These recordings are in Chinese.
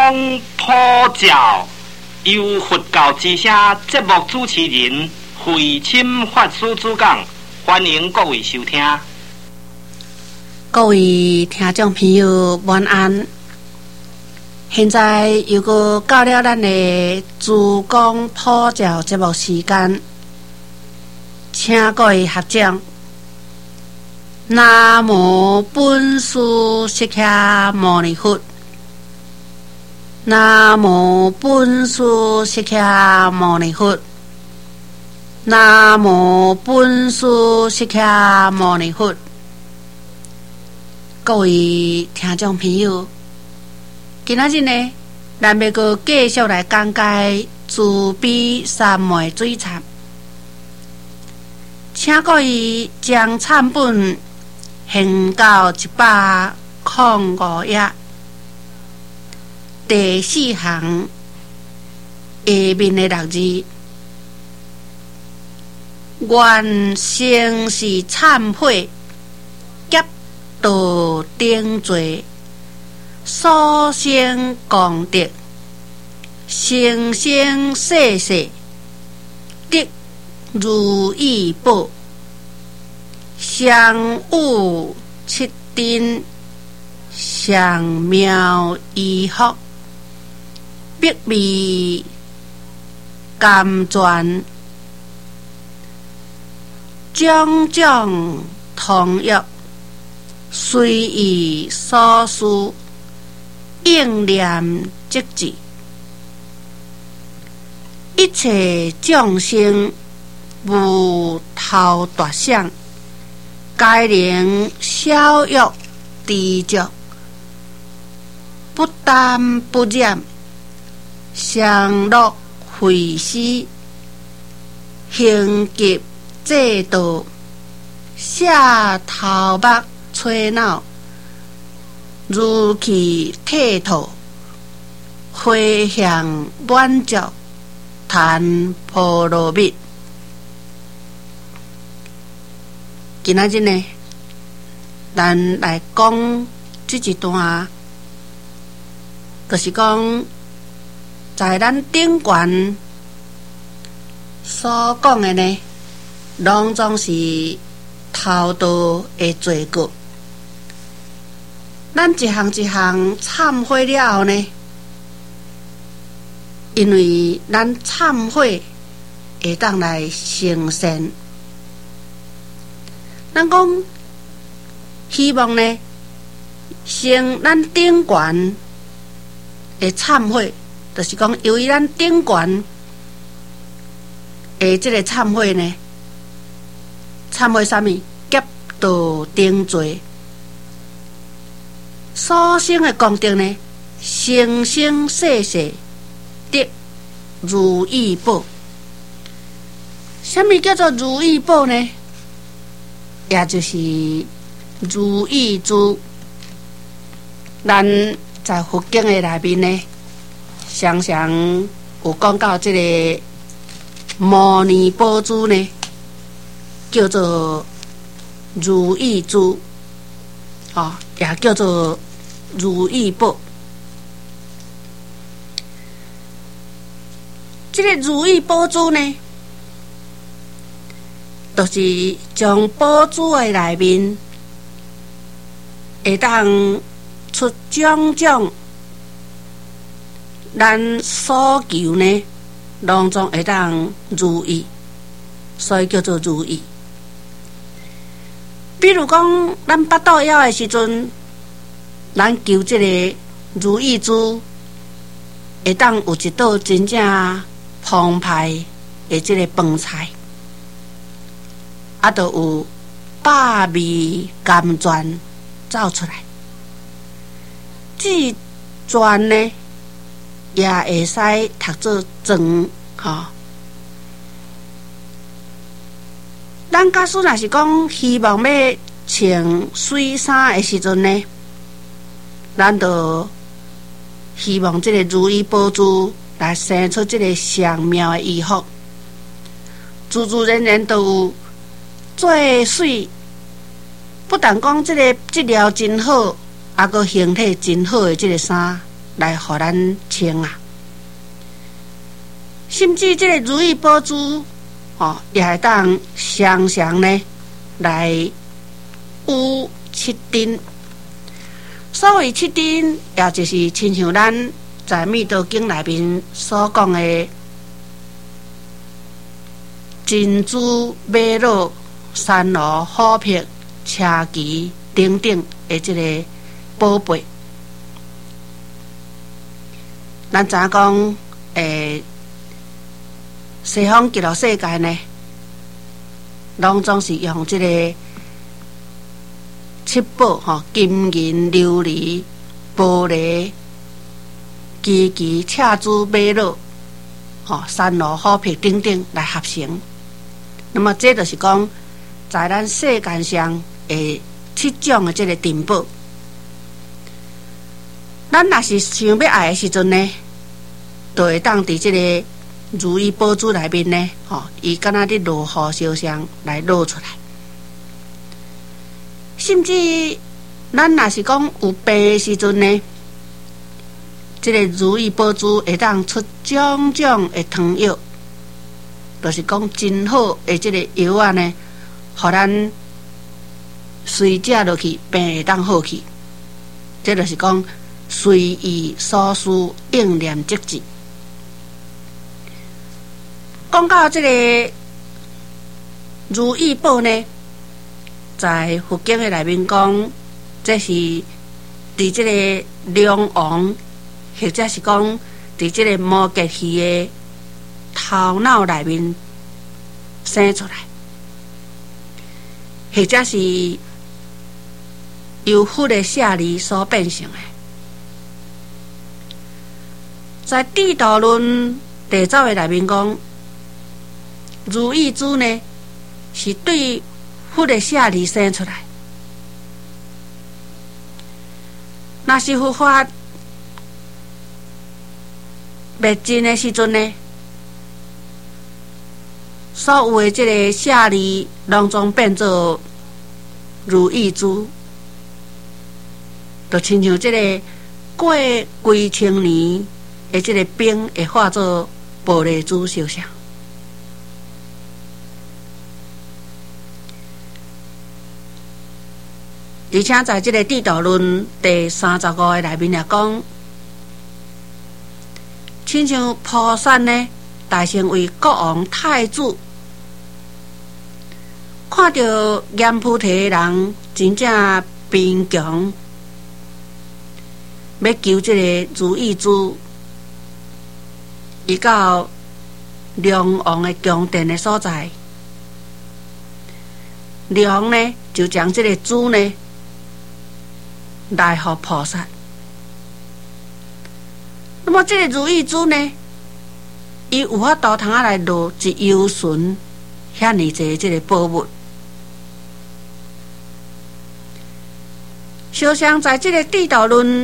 公普照，由佛教之声节目主持人慧清法师主讲，欢迎各位收听。 各位听众朋友，晚安。现在又到了咱的主公普照节目时间，请各位合掌。南无本师释迦牟尼佛。南无本师释迦牟尼佛。南无本师释迦牟尼佛。各位听众朋友，今仔日呢，咱要阁继续来讲解慈悲三昧水忏，请各位将忏本献到105页，第4行下面的6字：愿生是忏悔，劫道顶罪，所生功德，生生世世得如意宝，相有七珍，上妙医福，必味甘泉，种种同药，随意所需，应念即至。一切众生无头大想，皆能消欲知足，不耽不染，常乐慧思，行极制度，下头目吹脑，如其剔透，回向满足，谈波罗蜜。今仔日呢，咱来讲这一段，就是讲在咱顶悬所讲的呢，拢总是头道的罪过。咱一项一项忏悔了后呢，因为咱忏悔会当来成善。咱讲希望呢，成咱顶悬的忏悔，就是讲由于咱顶悬的这个忏悔呢，忏悔啥物？劫道顶罪，所生的功德呢，生生世世得如意宝。什么叫做如意宝呢？也就是如意珠。咱在佛经的内面呢，常常有讲到这个摩尼宝珠呢，叫做如意珠，也叫做如意宝。这个如意宝珠呢，就是将宝珠的内面会当出种种咱所求呢，拢总会当如意，所以叫做如意。比如讲，咱巴肚枵的时阵，咱求这个如意珠，会当有一道真正澎湃的这个饭菜。就有百味甘泉走出来，这泉呢也会使读做庄，咱假使若是讲希望要穿水衫的时阵呢，咱就希望这个如意宝珠来生出这个上妙的衣服，自自然然都有最水，不但讲这个质料真好，还个形体真好的这个衫来互咱穿啊。甚至这个如意宝珠也会当常常呢来有七珍。所谓七珍，也就是亲像咱在《密道经》内面所讲的珍珠、玛瑙、珊瑚、虎皮、车旗等等的这个宝贝。咱知影讲，西方极乐世界呢，拢总是用这个七宝金银琉璃、玻璃、机器、赤珠、玛瑙、珊瑚、虎皮等等来合成。那么这就是讲，在咱世间上的7种的这个珍宝，咱若是想要爱的时阵呢，就会当伫这个如意宝珠内面呢，伊敢若伫落雨烧香来落出来。甚至咱若是讲有病的时阵呢，这个如意宝珠会当出种种的汤药，就是讲真好的这个药啊呢，互咱随食落去，病会当好去。这就是讲随意所需，应念即至。讲到这个如意宝呢，在佛经的内面讲，这是伫这个龙王，或者是讲伫这个摩羯鱼的头脑内面生出来，或者是由佛的舍利所变成的。在《地道论》第10的内面讲，如意珠呢是对佛的舍利生出来。若是佛法灭尽的时阵呢，所有的这个舍利拢总变做如意珠，就亲像这个过几千年的这个冰会化作玻璃珠烧香。而且在这个《地道论》第35个内面也讲，亲像菩萨呢，大成为国王太子，看到阎浮提的人真正贫穷，要求这个如意珠，伊到龙王的宫殿的所在，龙呢就将这个珠呢来予菩萨。那么这个如意珠呢，伊有法度通来落一游巡遐尼济这个宝物。烧香在这个《地道论》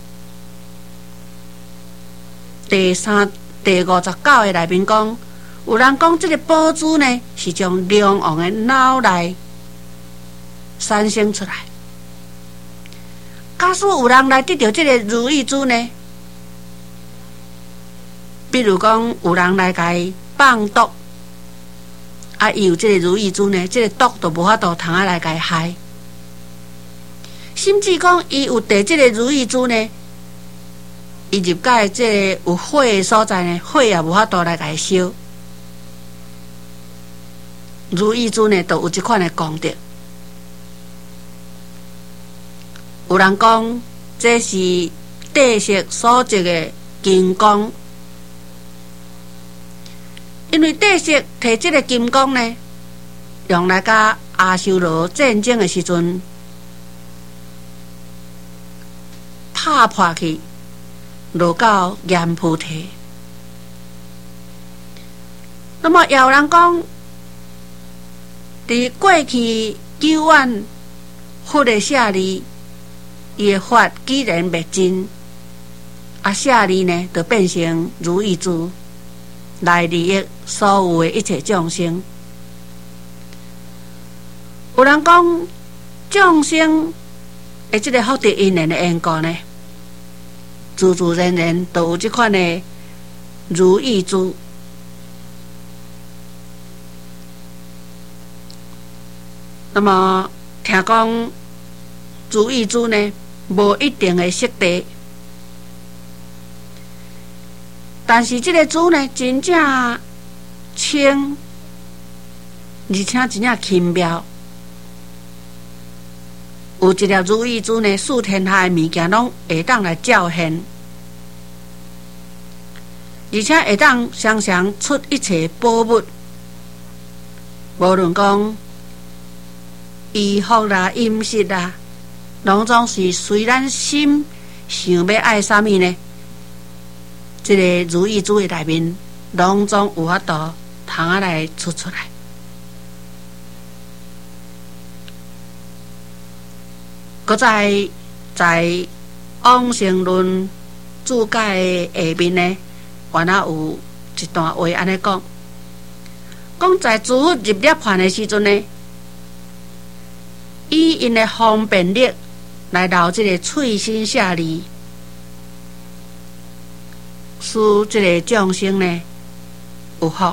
第59的内面讲，有人讲这个宝珠呢是从龙王的脑内产生出来。假使有人来得到这个如意珠呢，比如讲有人来甲伊放毒，伊有这个如意珠呢，这个毒就无法度通来甲伊害。甚至讲伊有得这个如意珠呢，伊入到这个有火的所在呢，火也无法度来甲伊烧。如意珠呢，就有这款的功德。有人讲这是帝释所植的金光，因为帝释摕这个金光呢，用来甲阿修罗战争的时阵拍破去，落到阎浮提。那么也有人讲，伫过去9万佛的舍利，伊的法既然灭尽，舍利呢就变成如意珠，来利益所有的一切众生。有人讲众生的这个福德因缘的缘故呢， 自自然然都有这款的如意珠。那么听讲如意珠呢，无一定的色地，但是这个珠呢，真正清，而且真正轻妙。有一粒如意珠呢，四天下的物件拢会当来照现，而且会当常常出一切宝物，无论讲衣服啦、饮食啦，拢总是随咱心想要爱啥物呢？这个如意珠的内面，拢总有法度通啊来出来。搁在往生论注解的下面呢，原来有一段话安尼讲，讲在珠入涅盘的时阵呢，以因的方便力来留这个翠心下里，使这个众生呢有福。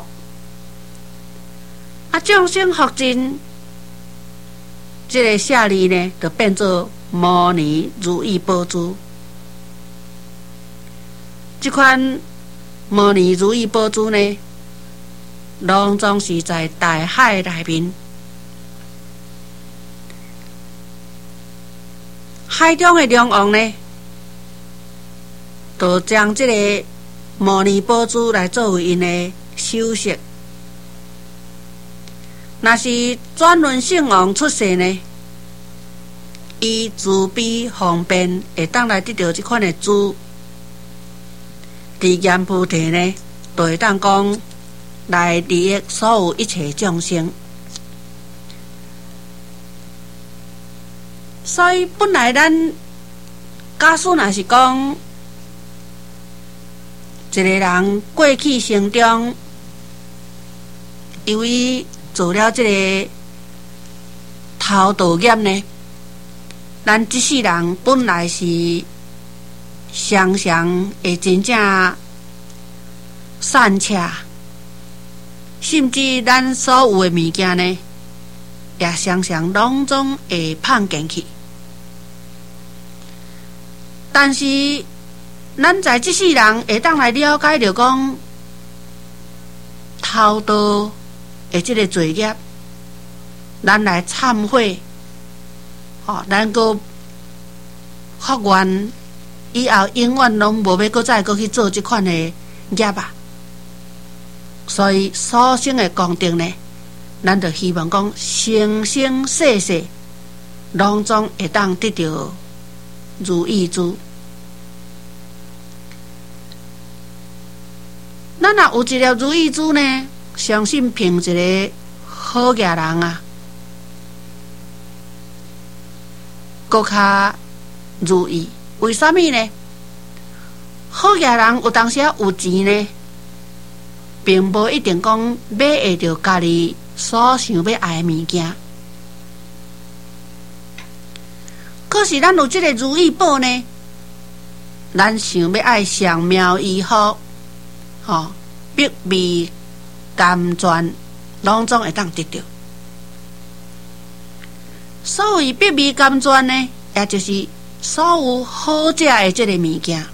众生福尽，这个下里呢就变作摩尼如意宝珠。这款摩尼如意宝珠呢，拢总是在大海内面。海中的龙王呢，就将这个摩尼宝珠来作为因的首饰。若是转轮圣王出世呢，伊慈悲方便，会当来得到这款的珠，伫阎浮提呢，就会当讲来利益所有一切众生。所以本来咱假使若是讲一个人过去生中，由于做了这个偷盗业呢，咱这世人本来是常常会真正散洽，甚至咱所有的物件呢，也常常拢总会放进去。但是咱在这世人会当来了解到讲偷盗的这个罪业，咱来忏悔，咱个发愿以后永远拢无要再去做这款的业啊。所以所生的功德呢，咱就希望讲生生世世拢总会当得到如意珠。咱若有一粒如意珠呢，相信凭一个好业人啊，更较如意。为什么呢？好业人有当时有钱呢，并无一定讲买会到家己所想要爱的物件。可是咱有这个如意宝呢，咱想要爱上妙医好，必味甘泉，拢总会当得到。所谓必味甘泉呢，也就是所有好食的这个物件。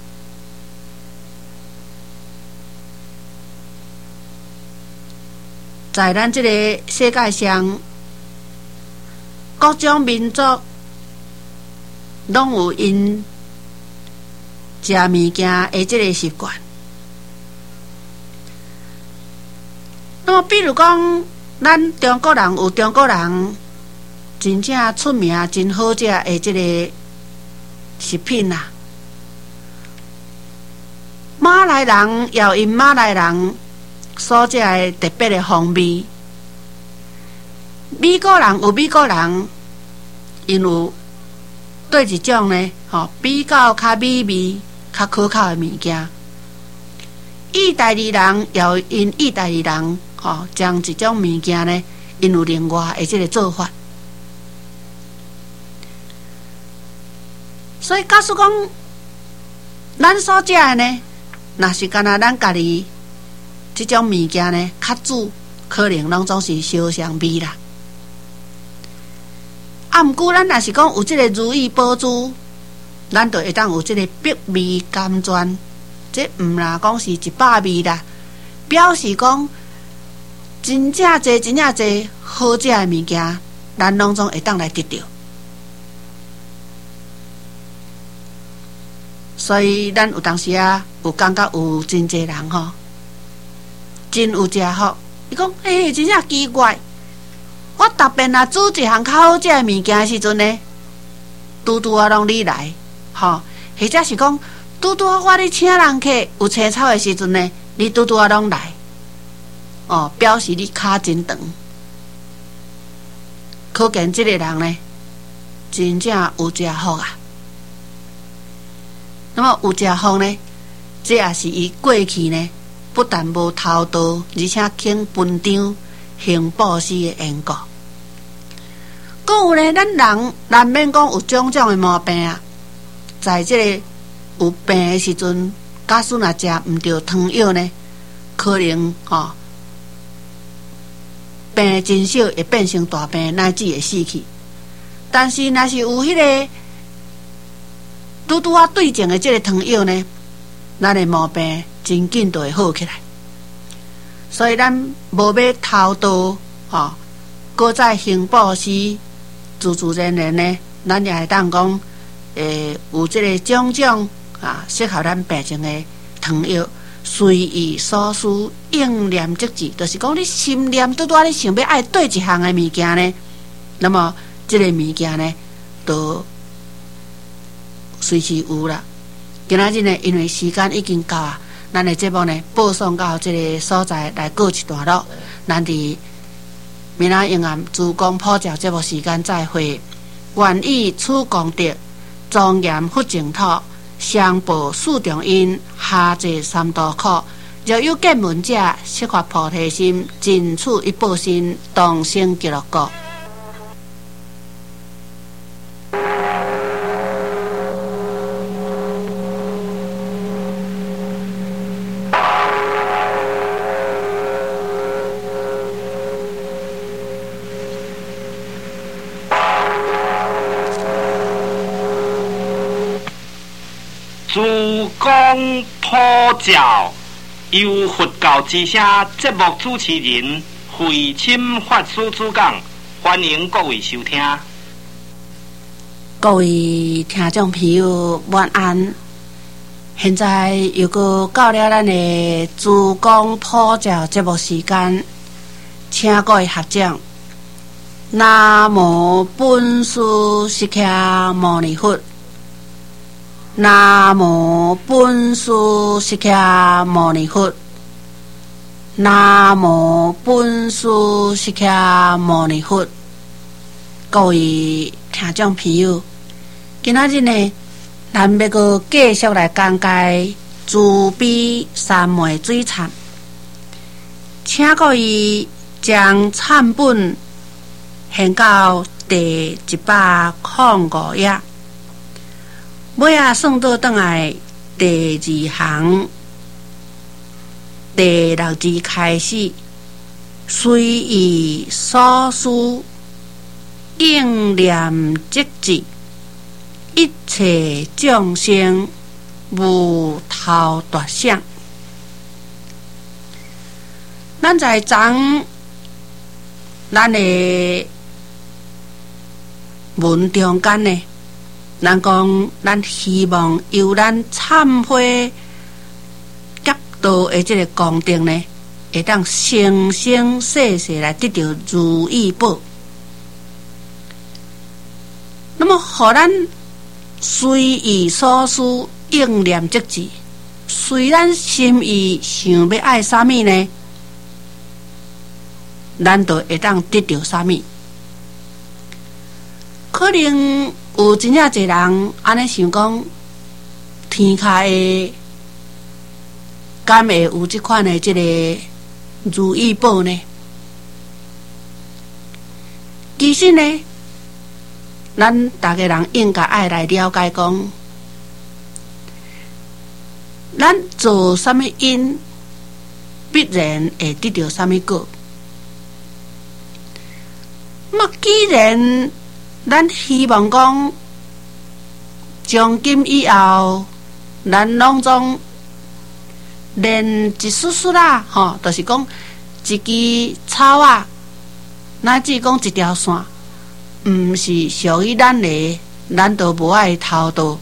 在咱这个世界上，各种民族拢有因食物件的这个习惯。那么，比如讲，咱中国人有中国人真正出名、真好食的这个食品啊。马来人也有因马来人所食的特别的风味。美国人有美国人因有对一种呢，比较较美味、较可口的物件。意大利人也有因意大利人。将一种物件呢，因有另外的这个做法。所以，假使讲咱所食的呢，若是干那咱家己这种物件呢，较煮可能拢总是相像味啦。啊，毋过咱若是讲有这个如意宝珠，咱就会当有这个百味甘泉，这毋啦讲是100味啦，表示讲真正济、真正济好食的物件，咱拢总会当来得到。所以咱有当时啊，有感觉有真济人吼，真有食福。伊讲，真正奇怪，我特别若煮一项较好食的物件的时阵呢，拄拄啊拢你来，吼，或者是讲拄拄啊我咧请人客有青草的时阵呢，你拄拄啊拢来，哦，表示你骹真长，可见这个人呢，真正有食福啊。那么有食福呢，这也是伊过去呢，不但无偷盗，而且肯分张行布施的缘故。还有呢，咱人难免讲有种种的毛病啊，在这个有病的时阵，假使若食毋着汤药呢，可能病真少会变成大病，乃至会死去。但是若是有迄个拄拄啊对症的这个汤药呢，咱的毛病真紧就会好起来。所以咱无要偷盗，搁再行布施，自自然然呢，咱也会当讲，有这个种种适合咱病情的汤药，随意所需，应念即止，就是讲你心念拄拄啊，你想要爱对一项的物件呢，那么这个物件呢，都随时有啦。今仔日呢，因为时间已经到啊，咱的节目呢播送到这个所在来告一段落。咱伫明仔永安珠江普照节目时间再会。愿以此功德，庄严佛净土，上报四重恩，下济三途苦。若有见闻者，悉发菩提心，尽此一报身，同生极乐国。 珠江普照，由佛教之声节目主持人慧钦法师主讲，欢迎各位收听。 各位听众朋友，晚安。现在又到了咱的珠江普照节目时间，请各位合掌。南无本师释迦牟尼佛。南无本师释迦牟尼佛。南无本师释迦牟尼佛。各位听众朋友，今仔日呢，咱要个继续来讲解慈悲三昧水忏，请各位将忏本献到第105页。尾啊，算倒转来第2行第6字开始，随意所需，应念即止，一切众生无偷夺相。咱在咱的文中间呢，咱讲，咱希望由咱忏悔结道的这个功德呢，会当生生世世来得到如意宝。那么，互咱随意所需，应念即止。随咱心意想要爱啥物呢，咱就会当得到啥物。可能有真正侪人安尼想讲，天下的敢会有这款的这个如意宝呢？其实呢，咱大家人应该爱来了解讲， 咱做啥物因，必然会得到啥物果。既然咱希望讲，从今以后，咱拢总连一丝丝啦，就是讲一支草啊，乃至讲一条线，毋是属于咱的，咱都无爱偷盗。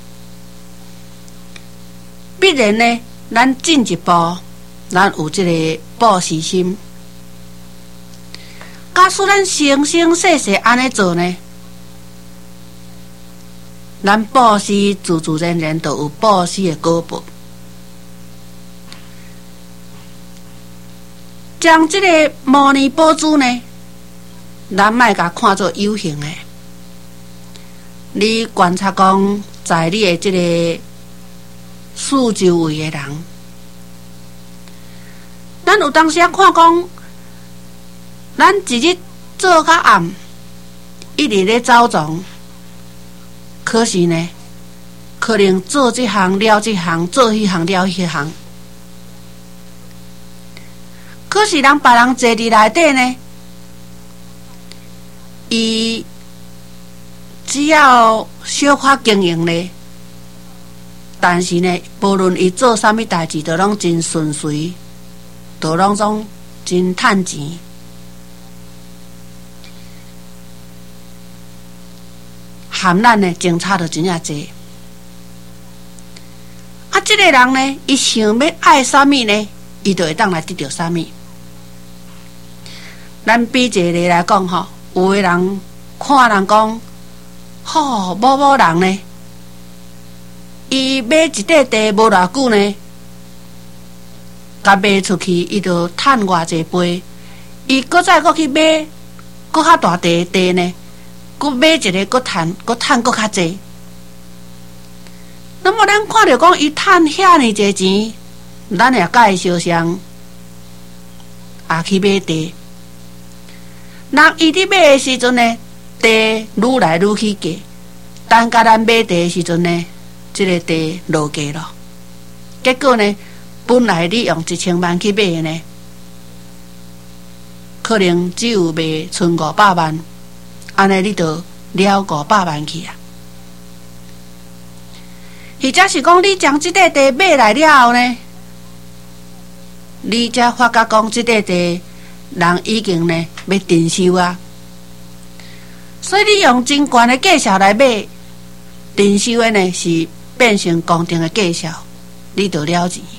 必然呢，咱进一步，咱有这个布施心。假使咱生生世世安尼做呢，咱布施自自然然就有布施的果报。将这个摩尼宝珠呢，咱莫甲看作有形的。你观察讲，在你的这个四周围的人，咱有当时啊看讲，咱一日做较暗，一直咧走踪，可是呢，可能做这行了这行，做迄行了迄行。可是人别人坐伫内底呢，伊只要小可经营呢，但是呢，无论伊做啥物代志，都拢真顺遂，都拢总真趁钱。含咱呢，争吵就真正济。啊，这个人呢，伊想要爱啥物呢，伊就会当来得到啥物。咱比一个例来讲吼，有的人看人讲，某人呢，伊买一块地无偌久呢，甲卖出去，伊就趁偌济倍。伊搁再去买，搁较大地呢，搁买一个搁趁搁较济。那么咱看到讲伊趁遐尼济钱，咱也甲伊相像，也去买地。人伊伫买的时阵呢，地愈来愈起价；等甲咱买地的时阵呢，这个地落价咯。结果呢，本来你用1000万去买的呢，可能只有卖剩500万，安尼你就了500万去啊。或者是讲，你将这块地买来了后呢，你才发觉讲这块地人已经呢要征收啊，所以你用真悬的价钱来买，征收的呢是变成公定的价钱，你就了钱。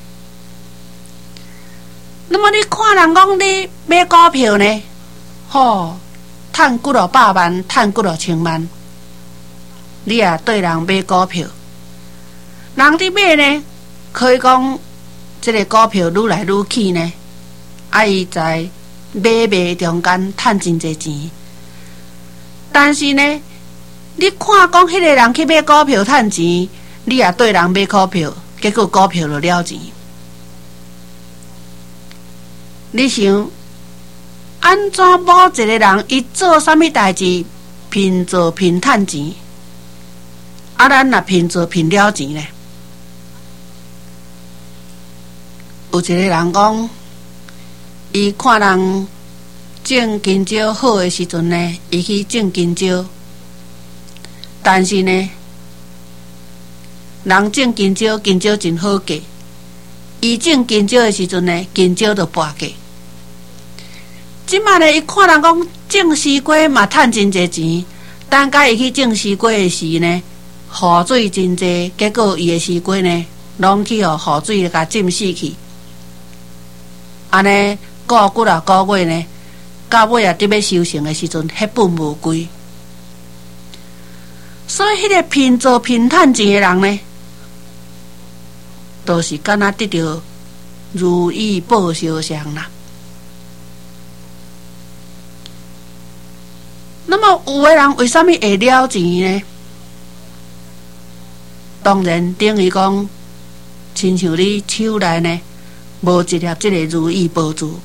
那么你看人讲你买股票呢，赚几落百万，赚几落千万，你也对人买股票，人伫买呢，可以讲这个股票愈来愈起呢，伊在买卖中间赚真侪钱。但是呢，你看讲迄个人去买股票赚钱，你也对人买股票，结果股票就了钱。你想，安怎某一个人伊做啥物代志，拼做拼赚钱，啊，咱若拼做拼了钱呢？有一个人讲，伊看人种香蕉好的时阵呢，伊去种香蕉，但是呢，人种香蕉，香蕉真好价，伊种香蕉的时阵呢，香蕉就跋价。即摆呢，伊看人讲种西瓜嘛赚真侪钱，等甲伊去种西瓜的时呢，雨水真侪，结果伊的西瓜呢，拢去互雨水甲浸死去。安尼过几啊个月呢，到尾啊，伫要收成的时阵，血本无归。所以，迄个拼做拼赚钱的人呢，都是敢若得到如意报销相啦。那么，有的人为什么会了钱呢？当然，等于讲，亲像你手内呢，无一粒这个如意宝珠。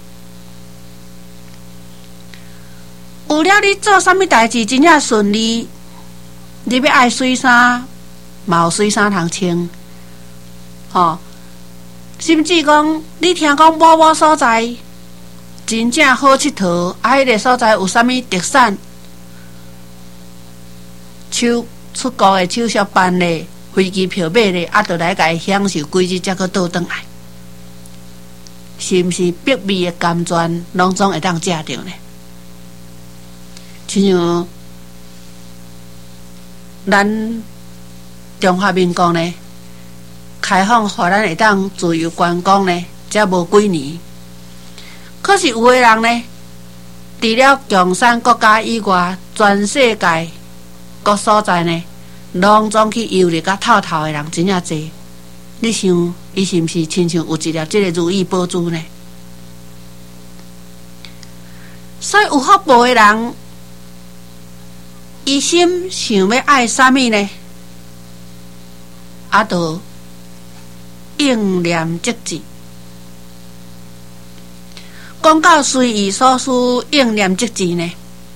有了你做啥物代志真正顺利，你要爱水衫，嘛有水衫通穿； 甚至讲你听讲某所在真正好佚佗，迄个所在有啥物特产，出国的手续办咧，飞机票买咧，就来甲伊享受几日才去倒转来，是毋是必味的甘泉，拢总会当食着呢？亲像咱中华民国呢，开放互咱会当自由观光呢，才无几年。可是有的人呢，除了共产国家以外，全世界各所在呢，拢总去游历甲透透的人真正多。你想，伊是毋是亲像有一粒这个如意宝珠呢？所以有福报的人，伊心想要爱啥物呢？就应念即志。讲到随意所需应念即志呢，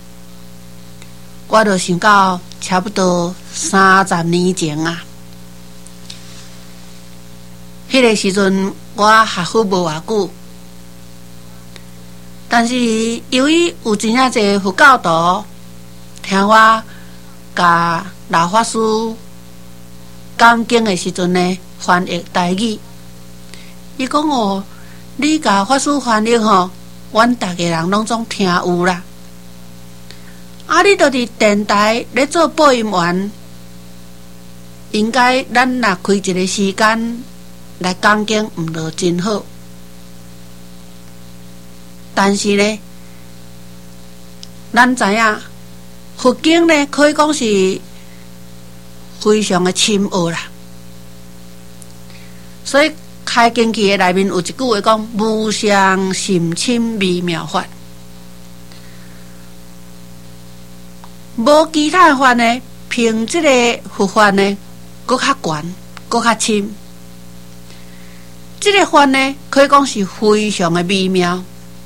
我就想到差不多30年前啊。迄个时阵我学佛无偌久，但是由于有真正侪佛教徒听我甲老法师讲经的时阵呢，翻译台语。伊讲你甲法师翻译阮大家人拢总听有啦。你著伫电台咧做播音员，应该咱若开一个时间来讲经，毋就真好。但是呢，咱知影佛经呢，可以讲是非常的深奥啦。所以开经期的内面有一句话讲：无上甚深微妙法。无其他法呢，凭这个佛法呢，搁较悬，搁较深。这个法呢，可以讲是非常的微妙。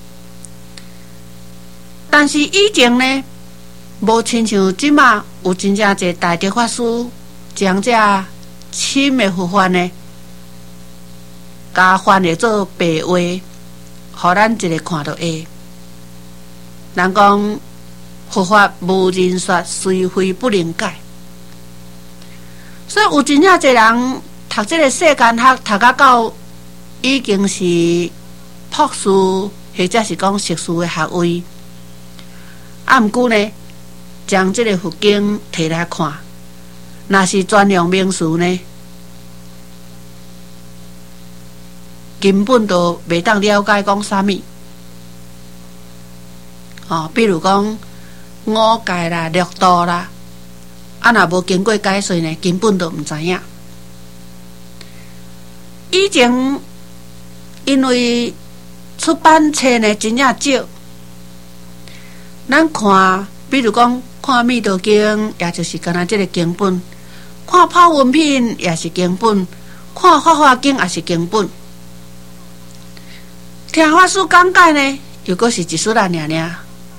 但是以前呢，无亲像即马有真正侪大德法师将这深的佛法呢，甲翻译做白话，互咱一个看到会。人讲佛法无人说，虽非不能解。所以有真正侪人读这个世间学，读到已经是博士或者是讲硕士的学位。毋过呢，将这个佛经摕来看，若是专用名词呢，根本都袂当了解讲啥物。比如讲五戒啦、六道啦，若无经过解说呢，根本都毋知影。以前因为出版册呢真正少，咱看，比如讲看《弥陀经》，也就是干那这个经本；看《泡文品》，也是经本；看《法华经》，也是经本。听法师讲解呢，又阁是一丝仔尔尔。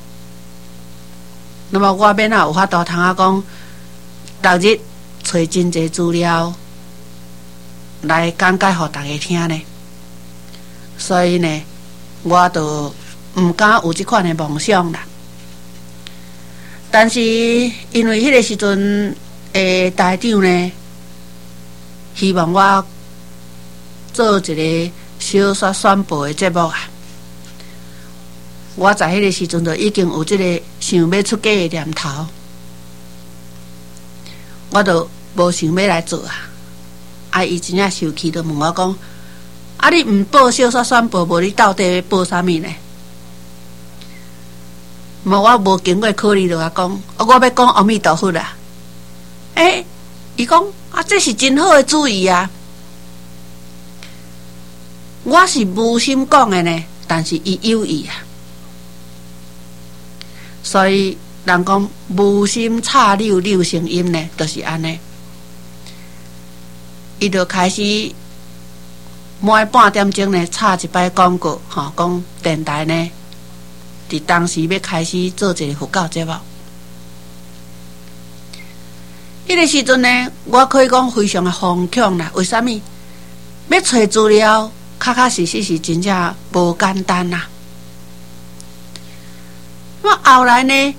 那么我免有法度通讲，逐日找真侪资料来讲解互大家听呢。所以呢，我就毋敢有这款的梦想啦。但是因为迄个时阵台长呢，希望我做一个小说宣布的节目啊。我在迄个时阵就已经有这个想要出家的念头，我就无想要来做啊。伊真正生气，就问我讲：你毋报小说宣布，无你到底要报啥物呢？我无经过考虑，就讲，我要讲阿弥陀佛啦。伊讲这是真好的主意啊！我是无心讲的呢，但是伊有意啊。所以人讲无心插柳，柳成荫呢，就是安尼。伊就开始每半点钟呢插一摆广告，讲电台呢，伫当时要开始做一个佛教节目。迄个时阵呢，我可以讲非常的疯狂啦。为什么？ 要找资料，确实是真正无简单呐。那么后来呢，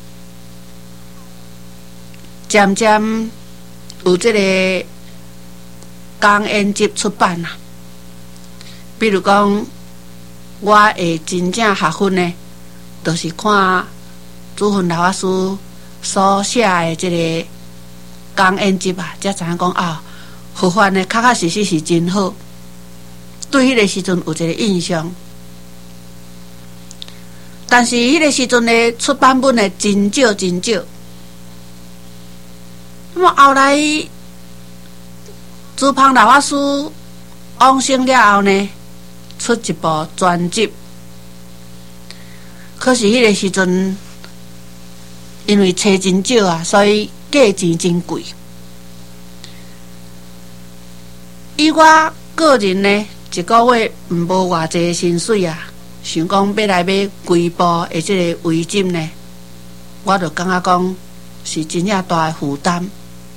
渐渐有这个讲演集出版啦。比如讲，我会真正学分呢，都是看祖训老法师所写的这个讲演集啊，才知影讲啊，佛法呢确实是真好。对迄个时阵有一个印象，但是迄个时阵呢出版本呢真少真少。那么后来珠芳老法师往生了后呢，出一部专辑，可是迄个时阵因为册真少啊，所以价钱真贵。以我个人呢，一个月无偌济薪水啊，想讲要来买规部的这个围巾呢，我就感觉讲是真正大的负担。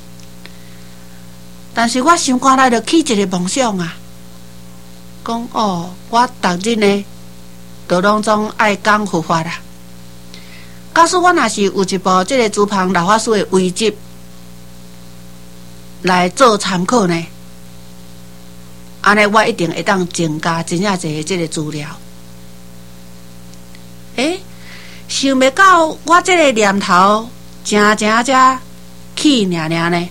但是我心肝内就起一个梦想啊，讲哦，我逐日呢，都拢总爱讲佛法啦。假使我若是有一部这个珠芳老法师的围集来做参考呢，安尼我一定会当增加真正侪这个资料。想袂到我这个念头正才起呢，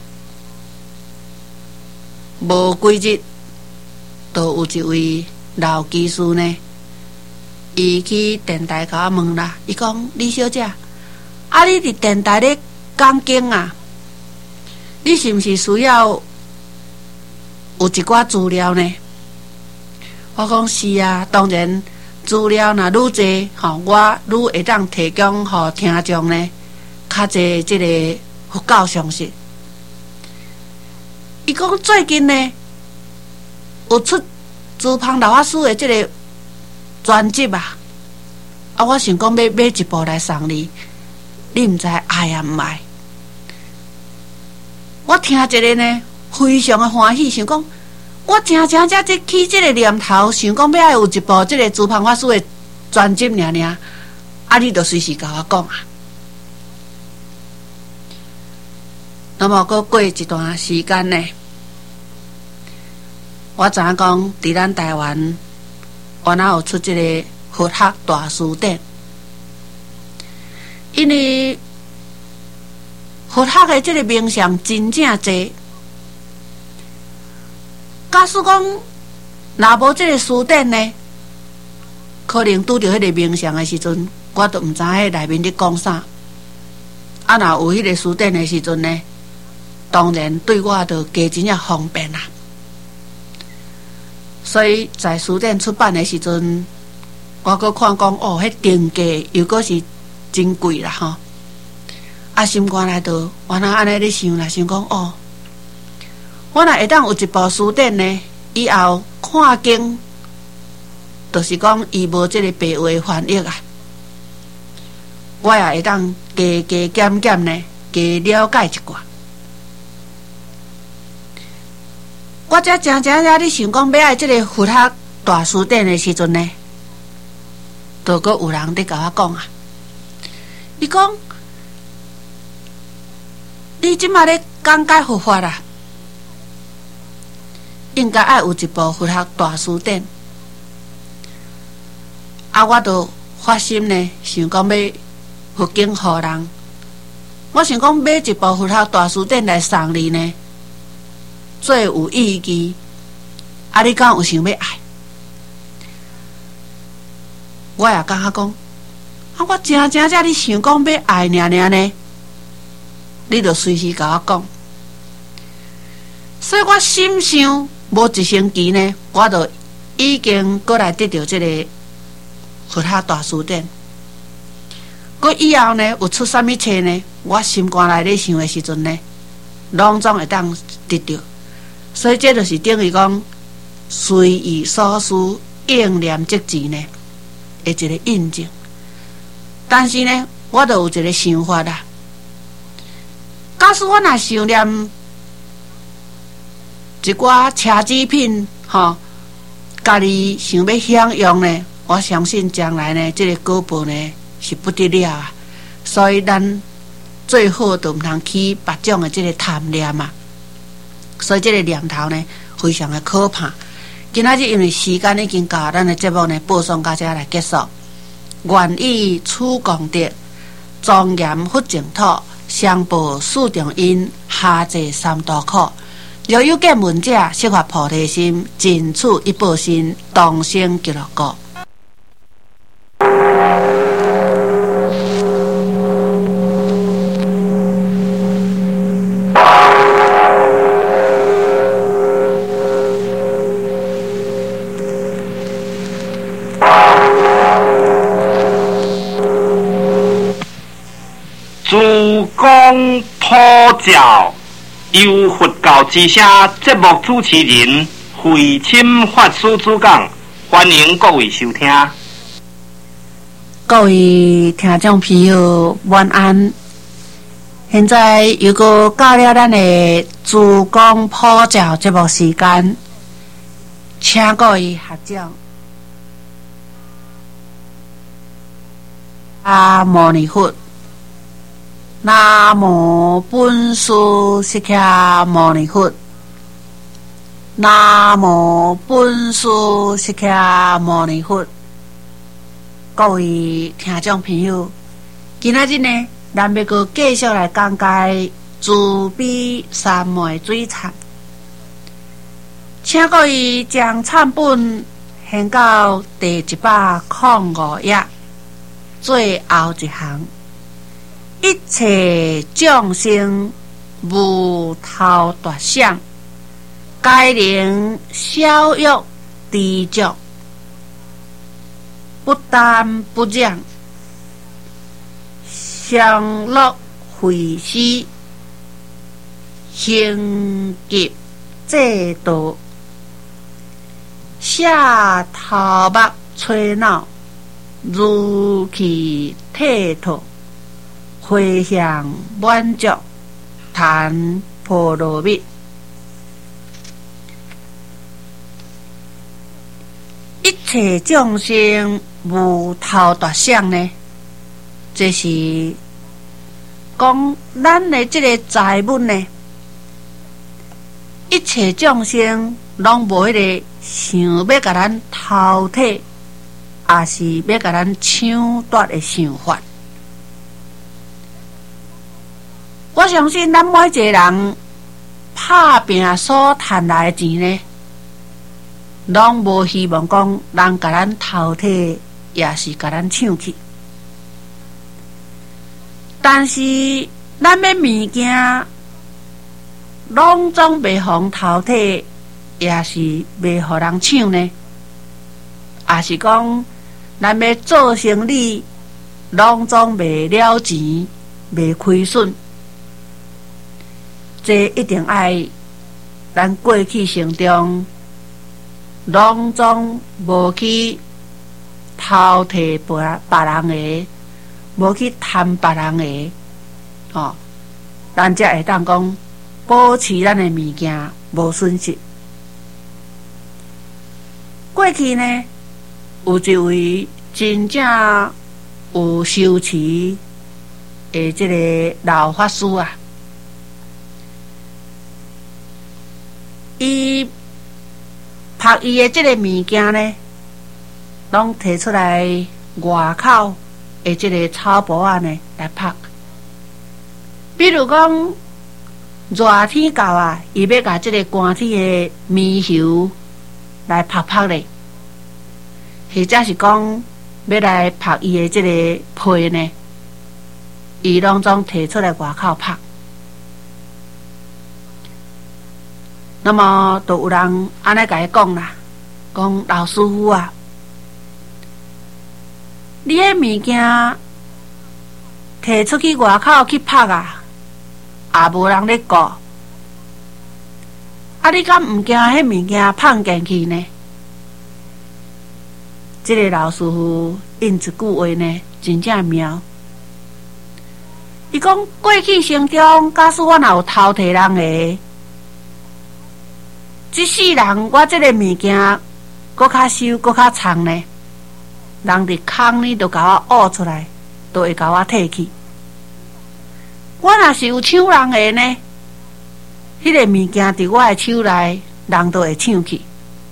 无几日，就有一位老技师呢，伊去电台甲我问啦，伊讲李小姐，啊你伫电台咧讲经啊，你是毋是需要有一寡资料呢？我讲是啊，当然资料若愈侪，我愈会当提供互听众呢较侪即个佛教常识。伊讲最近呢有出珠芳老法师的即个专辑啊，我想讲要买一部来送你，你毋知爱啊毋爱？我听一个呢，非常的欢喜，想讲我正才起这个念头，想讲要有一部这个珠芳法师的专辑尔，啊，你就随时甲我讲啊。那么，搁过一段时间呢，我知影讲，伫咱台湾，原来有出这个佛学大书典，因为佛学的这个名相真正多。假使讲，若无这个书典呢，可能拄着迄个名相的时阵，我都毋知迄内面咧讲啥。啊，若有迄个书典的时阵呢，当然对我就加真正方便啦。所以在书典出版的时阵，我搁看讲哦，迄定价又搁是真贵啦吼。啊，心肝内就原来安尼咧想啦，想讲哦。我若会当有一部书典呢，以后看经，就是讲伊无这个白话翻译啊，我也会当加减减呢，加了解一寡。我才真咧想讲要爱这个佛学大书典的时阵呢，就搁有人咧甲我讲啊，伊讲你即马咧讲解佛法啦。应该爱有一部佛学大书典，啊，我就发心呢，想讲要佛经互人。我想讲买一部佛学大书典来送你呢，最有意义。啊，你敢有想要爱？我也感觉讲，啊，我真正你想讲要爱呢，你就随时甲我讲。所以我心想。无一星期呢，我就已经过来得到这个佛学大书典。过以后呢，有出啥物册呢？我心肝内咧想的时阵呢，拢总会当得到。所以这就是等于讲随意所思，应念即止呢的一个印证。但是呢，我就有一个想法啦。假使我若想念一寡奢侈品， 家己想要享用呢，我相信将来呢，这个果报呢是不得了啊。所以咱最好都唔通起别种的这个贪念啊。所以这个念头呢，非常的可怕。今仔日因为时间已经到，咱的节目呢播送到这来结束。愿以此功德，庄严佛净土，上报四重因，下济三途苦。若有见闻者，悉发菩提心，尽此一报身，同生极乐国。 诸公普照，由佛教之声节目主持人慧钦法师主讲，欢迎各位收听。 各位听众朋友，晚安。现在又过到了咱的诸公普照节目时间，请各位合掌。阿弥陀佛。南无本师释迦牟尼佛。南无本师释迦牟尼佛。各位听众朋友，今仔日呢，咱要阁继续来讲解慈悲三昧水忏，请各位将忏本献到第105页，最后一行。一切众生无头大想，皆能消欲知足，不但不染，享乐慧思，行极制度，下头目吹闹，如其剔透。回向满足，谈波罗蜜。一切众生无头大想呢，这是讲咱的这个财物呢，一切众生拢无迄个想要甲咱偷摕，也是要甲咱抢夺的想法。我相信咱每一个人打拼所赚来的钱呢，拢无希望讲人甲咱偷摕，也是甲咱抢去。但是咱要物件，拢总袂互偷摕，也是袂互人抢呢？也是讲咱要做生意，拢总袂了钱，袂亏损。这一定爱咱过去生中，拢总无去偷摕别人的，无去贪别人的，咱才会当讲保持咱的物件无损失。过去呢，有一位真正有修持的这个老法师啊。伊拍伊的这个物件呢，拢摕出来外口的这个草布啊呢来拍。比如讲热天到啊，伊要甲这个寒天的猕猴来拍拍咧，或者是讲要来拍伊的这个皮呢，伊拢总摕出来外口拍。那么，就有人安尼甲伊讲啦，讲老师傅啊，你迄物件摕出去外口去拍啊，也无人咧顾。啊，你敢毋惊迄物件放进去呢？这个老师傅应一句话呢，真正妙。伊讲过去生中，假使我若有偷摕人的， 即世人我即个物件搁较收搁较藏呢，人伫空呢，就甲我挖出来，都会甲我摕去。我若是有抢人的呢，迄个物件伫我的手内，人都会抢去。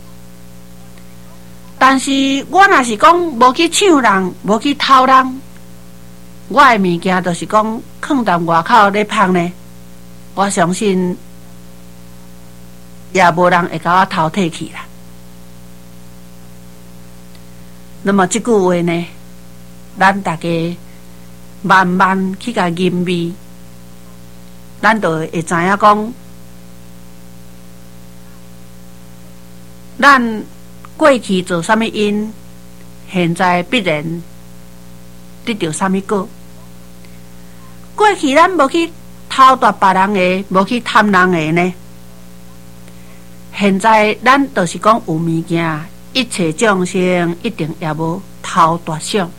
但是我若是讲无去抢人，无去偷人，我的物件就是讲放在外口咧芳呢，我相信也无人会甲我偷摕去啦。那么这句话呢，咱大家慢慢去甲吟味，咱就会知影讲，咱过去做啥物因，现在必然得到啥物果。过去咱无去偷夺别人的，无去贪人的呢，现在咱就是讲有物件，一切众生一定也无偷夺想。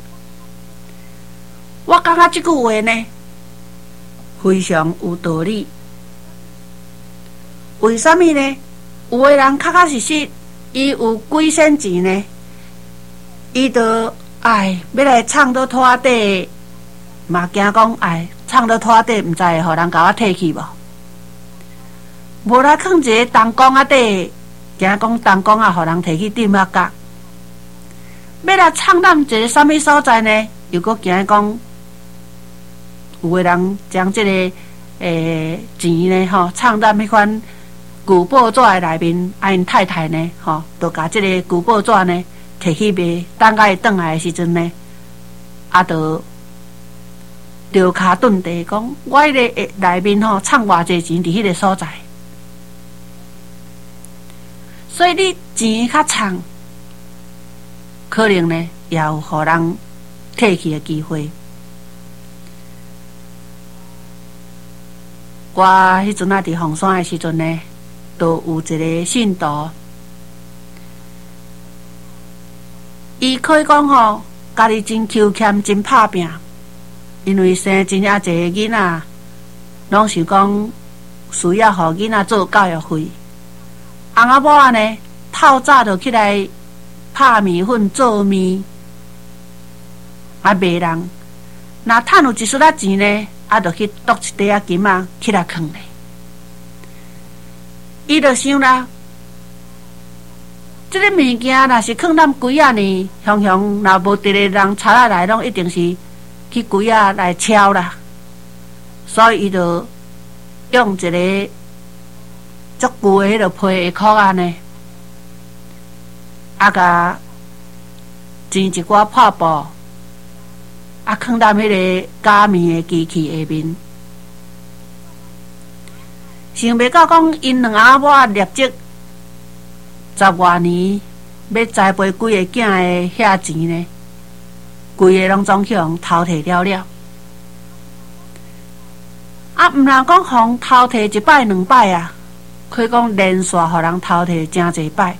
我感觉这句话呢，非常有道理。为什么呢？有的人确确实实，伊有几仙钱呢，伊就要来藏到拖底，嘛惊讲藏到拖底，毋知会互人甲我摕去无？无来放一个灯光仔底，惊讲灯光仔互人摕去点啊角。要来藏咱一个啥物所在呢？又搁惊讲，有的人将这个钱呢，藏咱迄款旧报纸的内面，因太太呢，就甲这个旧报纸呢摕去卖，等甲伊转来的时阵呢，就丢骹顿地讲，我迄个内面藏偌济钱伫迄个所在，所以你钱较藏，可能呢也有互人摕去的机会。我迄阵伫凤山的时阵呢，都有一个信徒，伊可以讲家己真求欠，真拍拼，因为生真正侪囡仔，拢是讲需要互囡仔做教育费。翁仔某仔呢，透早就起来拍面粉做面，卖人。若趁有一丝仔钱呢，就去剁一块仔金仔起来藏咧。伊就想啦，这个物件若是藏咱几啊年，雄雄若无一个人查下来，拢一定是去几啊来抄啦。所以伊就用一个足旧的迄个皮裤仔呢，甲剪一寡破布，放在迄个加面的机器下面。想袂到讲，因两阿某立即10外年要栽培几个囝的遐钱呢，规个拢总去互偷摕了了。毋通讲互偷摕一摆两摆啊，可以讲连续互人偷摕真侪摆。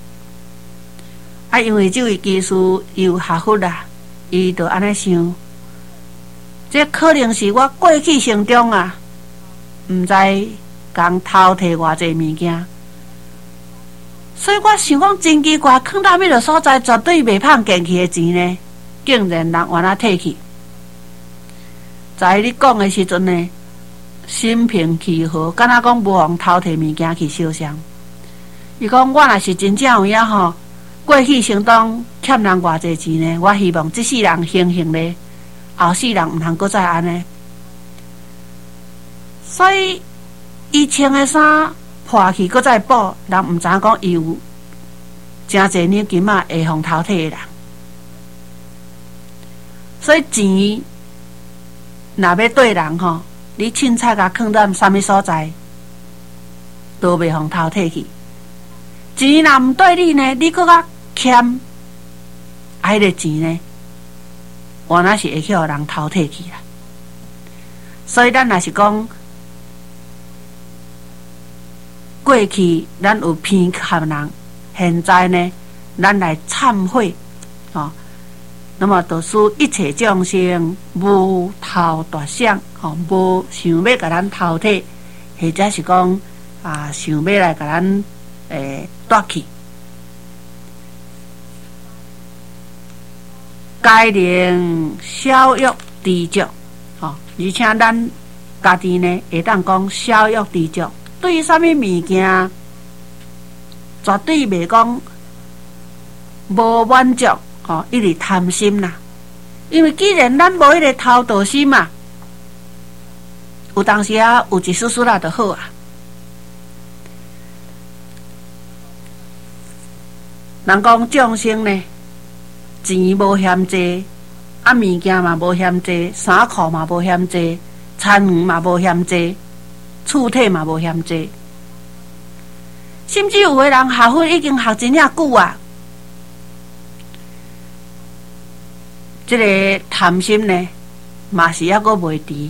因为这位技师又学佛啦，伊就安尼想，这可能是我过去生中毋知讲偷摕偌济物件，所以我想讲真奇怪，放到迄个所在绝对袂胖进去的钱呢，竟然人原来摕去。在你讲的时阵呢，心平气和，敢若讲无互偷摕物件去烧伤。伊讲我若是真正有影过去生中欠人偌济钱呢，我希望这世人幸幸咧，后世人毋通搁再安尼。所以伊穿的衫破去，搁再补，人毋知影讲伊有真侪两金仔会互偷摕的人。所以钱若要对人你凊彩甲放在啥物所在，都袂互偷摕去。钱若毋对你呢，你搁较欠，迄个钱呢，原来是会去互人偷摕去啦。所以咱若是讲过去咱有偏袒人，现在呢，咱来忏悔那么就使一切众生无偷夺想无想要甲咱偷摕，或者是讲想要来甲咱带去。该能少欲知足，而且咱家己呢会当讲少欲知足，对于啥物物件，绝对袂讲无满足，一直贪心啦。因为既然咱无迄个偷盗心嘛，有当时啊有一丝丝啦就好啊。人讲众生呢，钱无嫌济，物件嘛无嫌济，衫裤嘛无嫌济，餐园嘛无嫌济，厝体嘛无嫌济。甚至有个人学佛已经学真正久啊，这个贪心呢，嘛是还阁袂除。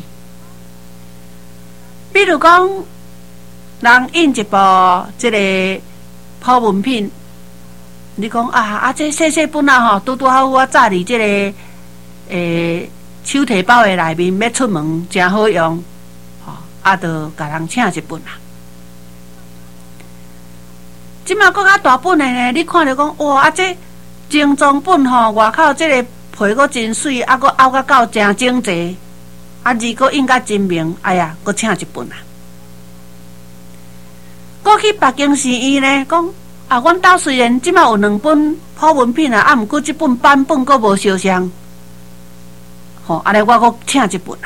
比如讲，人印一部这个普文品，你讲这细细本啊拄拄好，我早伫这个手提包的内面要出门，真好用，就甲人请一本啊。即马搁较大本的呢，你看着讲哇，这精装本外口这个皮搁真水，搁凹甲到真整齐，字搁印甲真明，哎呀，搁请一本啊。搁去北京市院呢，讲阮兜虽然即马有2本普文品啊，毋过即本版本搁无相像，安尼我搁请一本啊。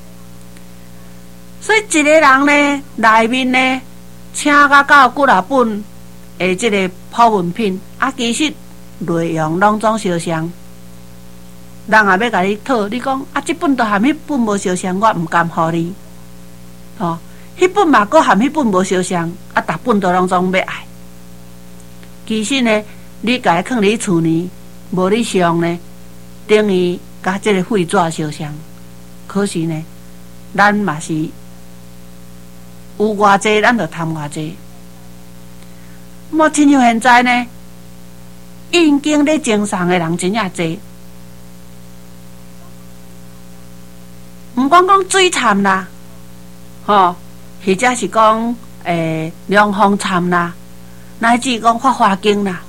所以一个人呢，内面呢，请甲到几若本。这个普文品其实内容拢总相像，人也要甲你讨，你讲这本都含迄本无相像，我毋甘互你，迄本嘛搁含迄本无相像，逐本都拢总要爱。其实呢，你甲伊放伫厝呢，无你上呢，等于甲这个废纸相像。可是呢，咱嘛是有偌济，咱就贪偌济。莫亲像现在呢，印经咧经商的人真正多，毋管讲水惨啦，或者是讲凉风惨啦，乃至讲发花经啦，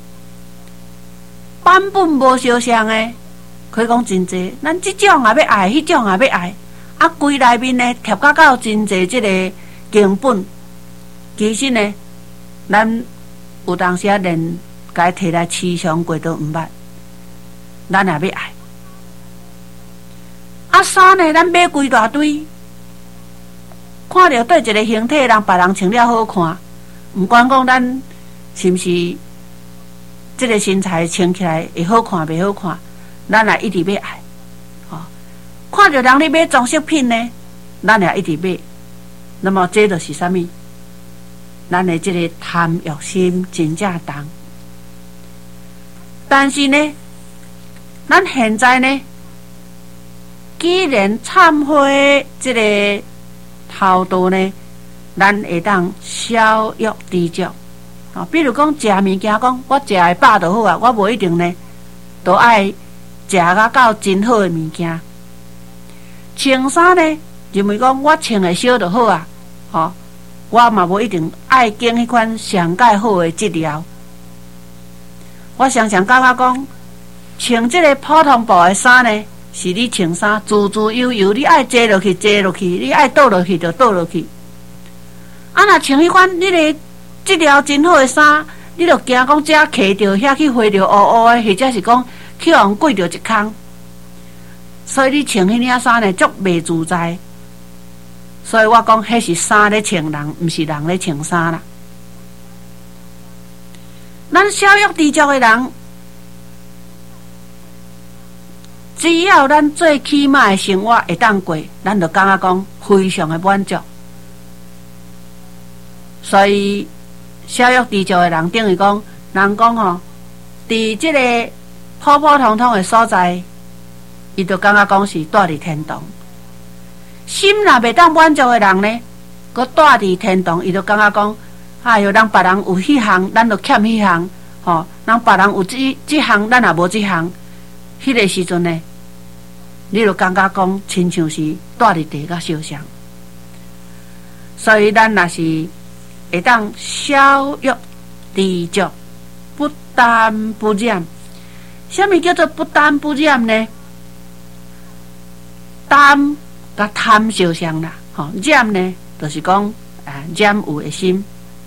版本无相像的，可以讲真济。咱即种也要爱，迄种也要爱，规内面呢贴到真济即个经本，其实呢，咱有当时连甲伊摕来饲上过都毋捌，咱也要爱。衫呢，咱买规大堆，看到对一个形体，人别人穿了好看，毋管讲咱是毋是即个身材穿起来会好看袂好看，咱也一直要爱。看到人咧买装饰品呢，咱也一直买。那么这就是啥物？咱的这个贪欲心真正重，但是呢，咱现在呢，既然忏悔这个偷盗呢，咱会当少欲知足。比如讲食物件，讲我食会饱就好啊，我无一定呢，都爱食到真好的物件。穿衫呢，认为讲我穿的少就好啊，我嘛无一定爱拣迄款上介好的质料。我常常感觉讲，穿这个普通布的衫呢，是你穿衫自自由由，你爱坐落去坐落去，你爱倒落去就倒落去。若穿迄款你个质料真好的衫，你就惊讲遮揢着遐去花着乌乌的，或者是讲去互跪着一空。所以你穿迄领衫呢，足袂自在。所以我讲，迄是衫咧穿人，毋是人咧穿衫啦。咱少欲知足的人，只要咱最起码的生活会当过，咱就感觉讲非常的满足。所以少欲知足的人，等于讲，人讲伫即个普普通通的所在，伊就感觉讲是住伫天堂。心若袂当满足的人呢，佮住伫天堂，伊就感觉讲，哎哟，人别人有迄项，咱就欠迄项，人别人有即项，咱也无即项。迄个时阵呢，你就感觉讲，亲像是住伫地甲烧香。所以咱若是会当少欲知足，不沾不染。什么叫做不沾不染呢？沾甲贪相像啦，染呢就是讲染有的心。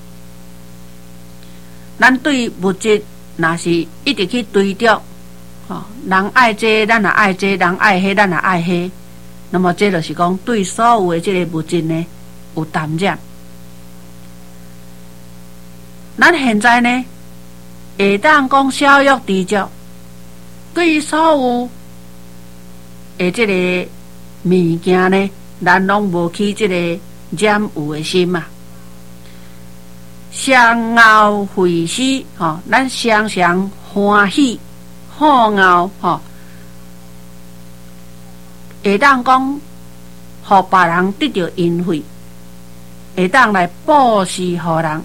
咱对物质若是一直去追逐，人爱这咱也爱这，人爱迄咱也爱迄，那么这就是讲对所有的这个物质呢有沾染。咱现在呢会当讲小欲知足，对于所有的这个物件呢，咱拢无去这个染有的心嘛。相傲会喜，咱常常欢喜好傲，会当讲，互别人得到恩惠，会当来布施予人，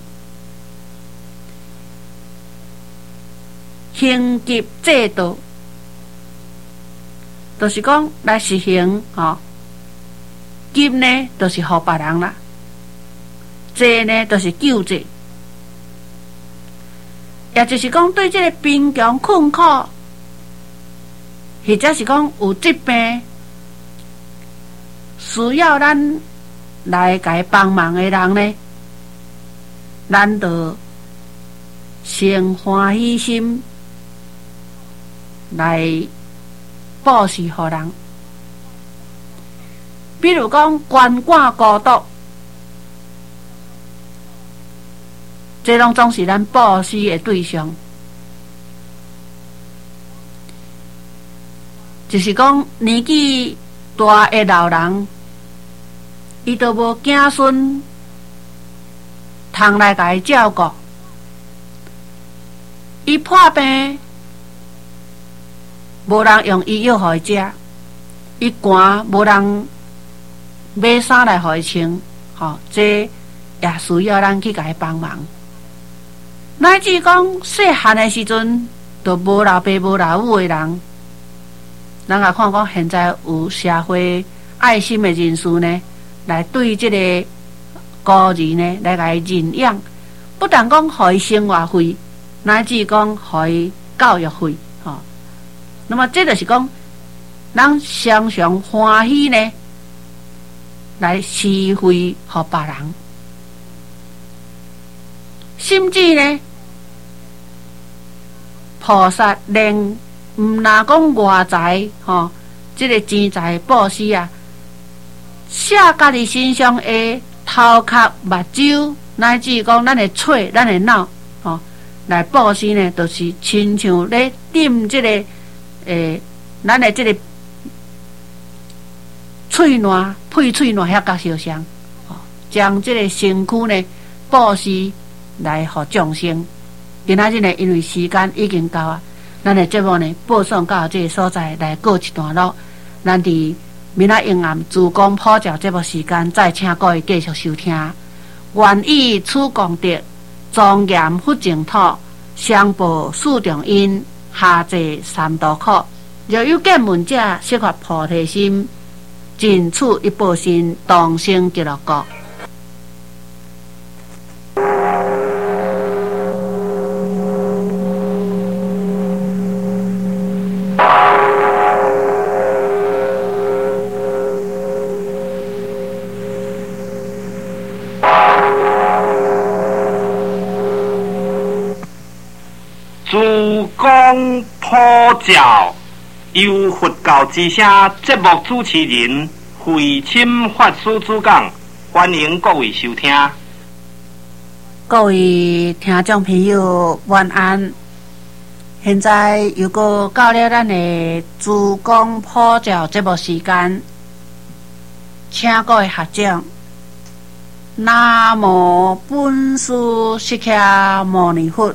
行急制度，就是讲来实行，急呢，就是互别人啦，济呢，就是救济。也就是讲，对这个贫穷困苦，或者是讲有疾病需要咱来给帮忙的人呢，咱就生欢喜心来布施予人。比如讲，鳏寡孤独，这拢总是咱布施的对象，就是讲年纪大的老人，伊都无子孙通来甲伊照顾，伊破病，无人用医药互伊食，伊寒无人买衫来互伊穿，这也需要咱去甲伊帮忙。乃至讲细汉的时阵，都无老爸无老母的人，咱来看讲现在有社会爱心的人士呢，来对这个孤儿呢来甲伊认养，不但讲互伊生活费，乃至讲互伊教育费，那么这就是讲，咱常常欢喜呢，来施惠予别人，甚至呢。菩萨连毋若讲外财，这个钱财布施啊，写家己身上的头壳、目睭，乃至讲咱的嘴、咱的脑，来布施呢，就是亲像咧点这个咱的这个喙烂、配喙烂遐甲相像，将这个身躯呢布施来互众生。今仔日呢，因为时间已经到啊，咱的节目呢播送到这个所在来告一段落。咱伫明仔永暗珠光普照节目时间，再请各位继续收听。愿以此功德，庄严佛净土，上报四重恩，下济三途苦。若有见闻者，悉发菩提心，尽此一报身，同生极乐国。 珠光普照，由佛教之声节目主持人慧钦法师主讲，欢迎各位收听。 各位听众朋友，晚安。现在又过到了咱的珠光普照节目时间，请各位学长。南无本师释迦牟尼佛。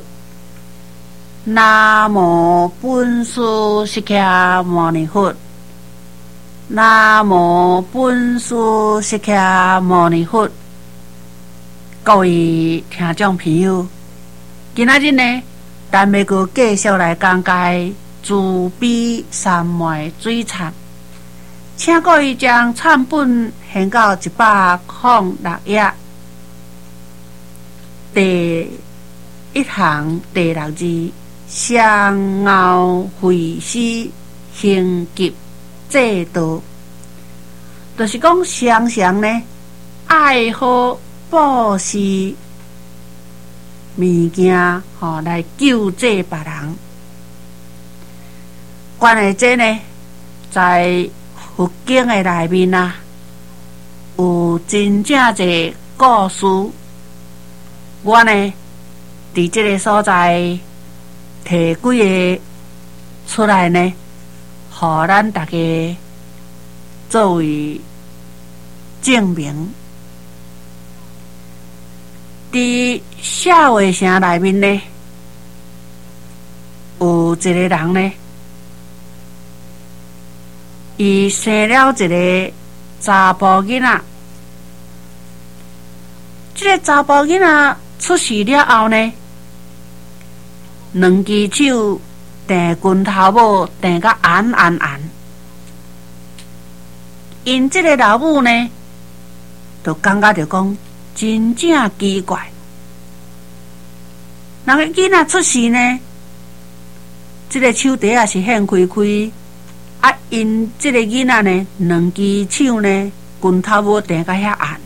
南无本师释迦牟尼佛。南无本师释迦牟尼佛。各位听众朋友，今仔日呢，咱要阁继续来讲解慈悲三昧水忏，请各位将忏本献到106页，第一行第6字，相傲会师行急制度，就是讲常常呢爱好布施物件，来救济别人。关于这呢，在佛经的内面啊，有真正侪故事。我呢，伫这个所在摕几个出来呢，互咱大家作为证明。伫社会城内面呢，有一个人呢，伊生了一个查甫囡仔。这个查甫囡仔出世了后呢，2只手定拳头母定甲按。因这个老母呢，就感觉着讲真正奇怪。人个囡仔出世呢，这个手底也是现开开，因这个囡仔呢，2只手呢拳头母定甲遐按。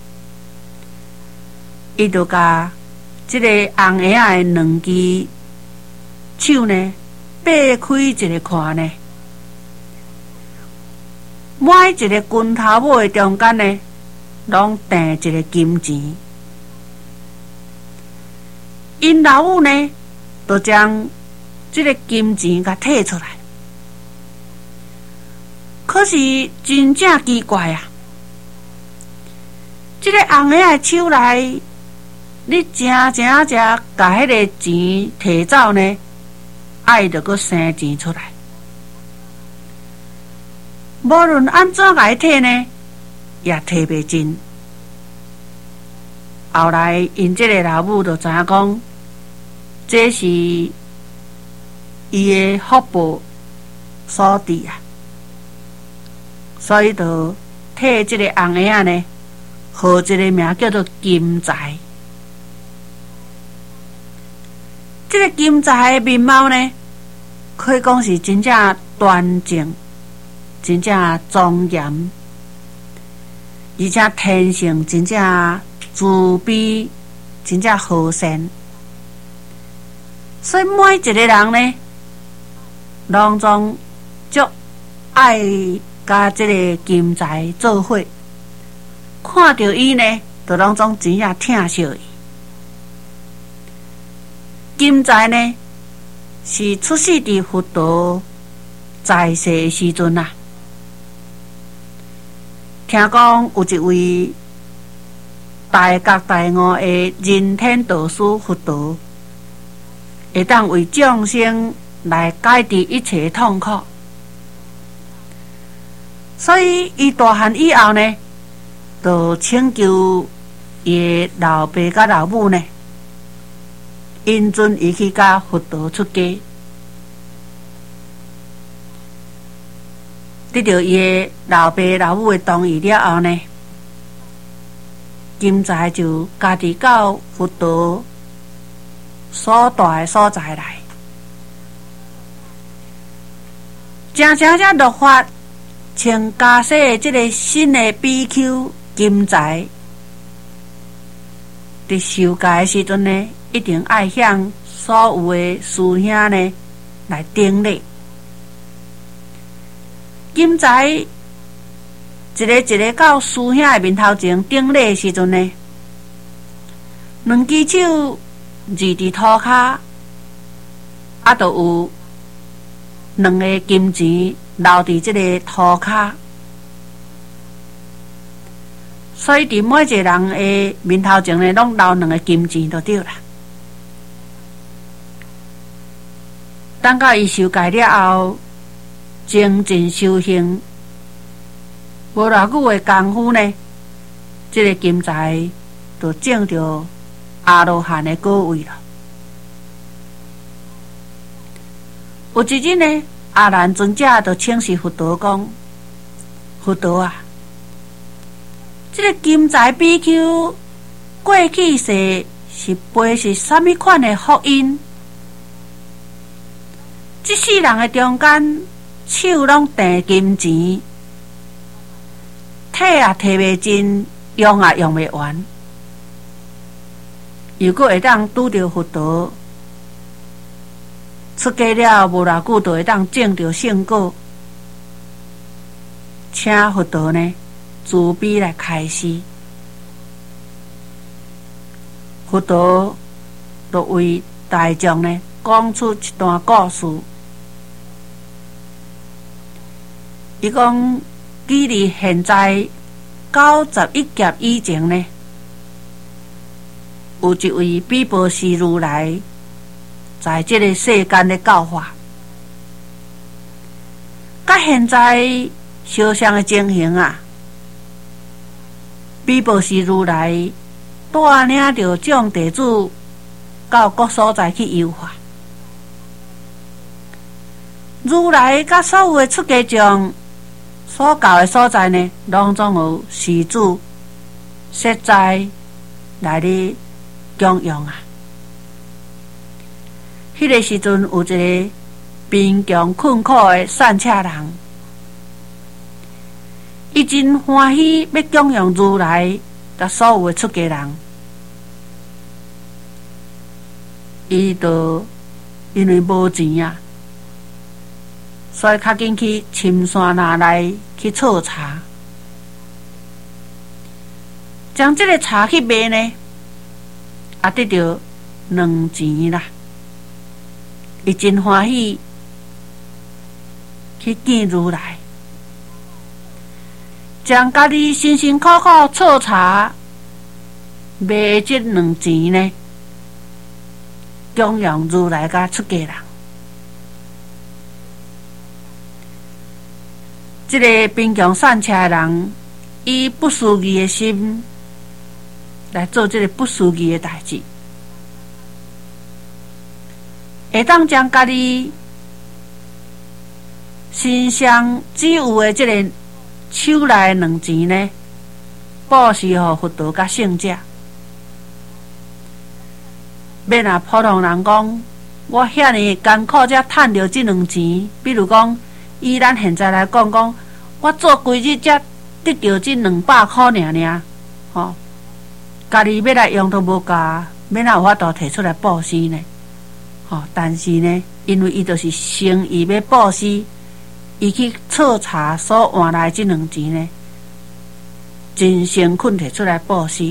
伊就甲这个红鞋仔的2只手呢，掰开一个看呢，每一个拳头母的中间呢，拢钉一个金钱。因老母呢，就将这个金钱甲摕出来。可是真正奇怪啊！这个红鞋仔的手内，你正甲迄个钱摕走呢，伊就阁生钱出来。无论安怎甲伊摕呢，也摕袂尽。后来因这个老母就知影讲，这是伊的福报所致啊，所以就替这个红鞋仔呢，号一个名叫做金财。这个金财的面貌呢，可以讲是真正端正，真正庄严，而且天性真正慈悲，真正和善。所以每一个人呢，拢总足爱甲这个金财做伙，看到伊呢，就拢总真正疼惜伊。金财呢，是出世伫佛陀在世的时阵啊。听讲有一位大觉大悟的人天导师佛陀，会当为众生来解除一切痛苦，所以伊大汉以后呢，就请求伊的老爸甲老母呢，因准伊去甲佛陀出家。得到伊的老爸老母的同意了后呢，金财就家己到佛陀所住的所在来，正落法，请加西的这个新的比丘金财，伫受戒的时阵呢，一定爱向所有的师兄呢来顶礼。金财一个到师兄的面头前顶礼的时阵呢，2只手二伫涂骹，就有2个金钱留伫这个涂骹，所以伫每一个人的面头前呢，拢留2个金钱就对啦。等到伊受戒了后，精进修行，无偌久的功夫呢，这个金财就证着阿罗汉的果位了。有一日呢，阿难尊者就请示佛陀讲：佛陀啊，这个金财比丘过去世是背是啥物款的福音？这世人的中间，手拢提金钱，体也摕袂尽，用也用袂完。如果会当拄着佛陀，出家了无偌久，就会当证着圣果。请佛陀呢慈悲来开示。佛陀就为大众呢讲出一段故事。伊讲，距离现在91劫以前呢，有一位比波斯如来在这个世间的教法，甲现在相像的情形啊。比波斯如来带领着众弟子到各所在去游法，如来甲所有的出家众所到的所在呢，拢总有施主设在来咧供养啊。迄个时阵有一个贫穷困苦的善车人，伊真欢喜要供养如来甲所有的出家人，伊就因为无钱啊，所以较紧去深山那内去采茶，将这个茶去卖呢，也得到2钱啦。伊真欢喜去见如来，将家己辛辛苦苦采茶卖这2钱呢，供养如来甲出家人。这个贫穷善车的人，以不思议的心来做这个不思议的代志，会当将家己身上只有的这个手内的2钱呢，布施予佛陀甲圣者。免啊，普通人讲，我遐尼艰苦才赚着这2钱，比如讲，以咱现在来讲，我做几日才得到这200块尔，吼，家己要来用都无够，免啊有法度摕出来布施呢，吼。但是呢，因为伊就是诚意要布施，伊去采茶所换来这2钱呢，真诚恳摕出来布施。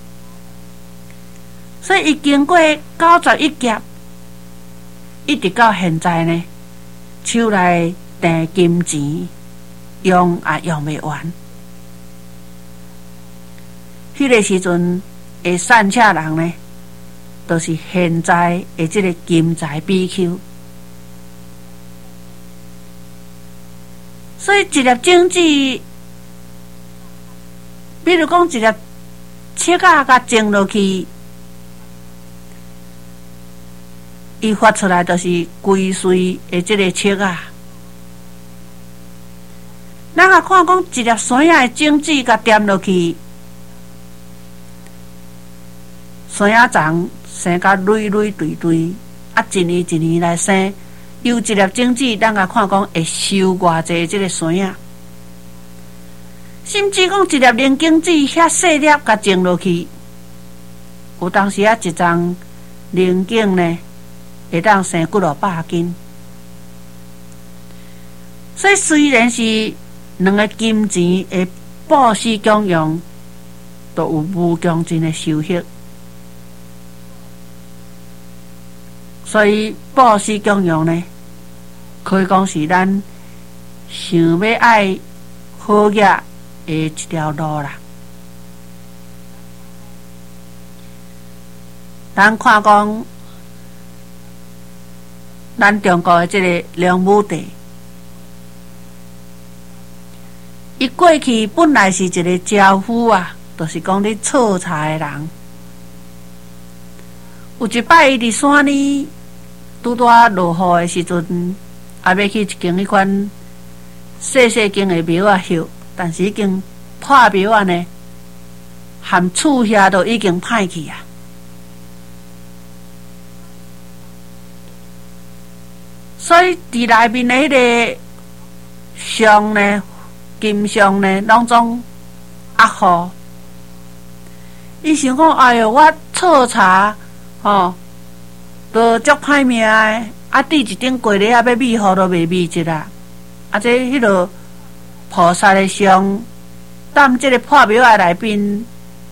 所以伊经过91劫，一直到现在呢，手内提金钱，用也用袂完。迄个时阵的善车人呢，都是现在的这个金财比丘。所以一粒种子，比如讲一粒切啊，甲种落去，伊发出来就是规穗的这个切啊。咱也看讲一粒山仔的种子，甲点落去，山仔丛生甲累累堆堆，啊，一年一年来生，有一粒种子，咱也看讲会收偌济这个山仔。甚至讲一粒灵种子遐细粒，甲种落去，有当时啊一丛灵种呢，会当生几落百斤。所以虽然是2个金钱的布施供养，都有无穷尽的收获。所以布施供养呢，可以讲是咱想要爱好业的一条路啦。咱看讲，咱中国的这个梁武帝，伊过去本来是一个樵夫啊，就是讲咧采茶的人。有一摆，伊伫山里拄拄落雨的时阵，也要去一间迄款细细间的庙啊休，但是已经破庙啊呢，含厝遐都已经歹去啊。 所以伫内面的迄个相呢、金相呢，拢总压好。伊想讲，哎哟，我错查都足歹命的，滴一顶过日要美好都袂美一啦。这迄落菩萨的像，踮这个破庙的内边，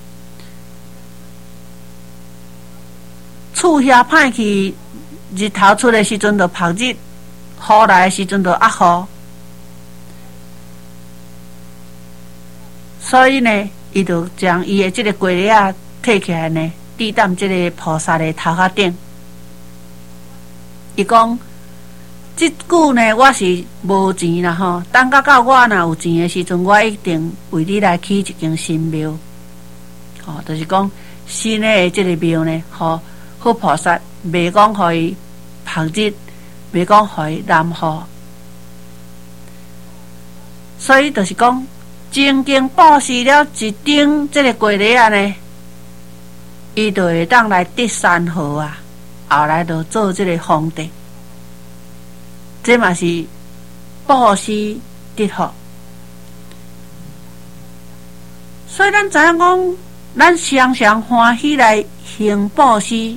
厝遐歹去，日头出的时阵就晒日，雨来的时阵就压雨。所以呢，伊就将伊的这个龟壳啊摕起来呢，滴踮这个菩萨的头壳顶。伊讲，即句呢，我是无钱啦吼，等到我若有钱的时阵，我一定为你来起一间新庙。就是讲新的这个庙呢，好菩萨，袂讲互伊晒日，袂讲互伊淋雨。所以就是讲。真经布施了一顶这个过日啊呢，伊就会当来得山河啊，后来就做这个皇帝，这嘛是布施得福。所以咱知影讲，咱常常欢喜来行布施，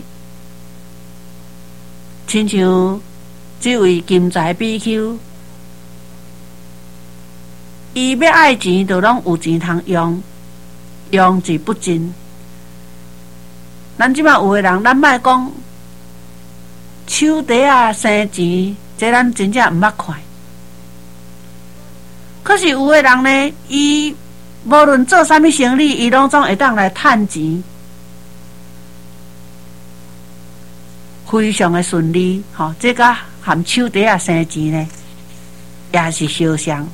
亲像这位金财比丘。伊要爱钱，就拢有钱通用，用之不尽。咱即摆有诶人，咱莫讲手底啊生钱，这咱真正毋捌看。可是有诶人呢，伊无论做啥物生意，伊拢总会当来趁钱，非常诶顺利。这甲含手底啊生钱呢，也是相像。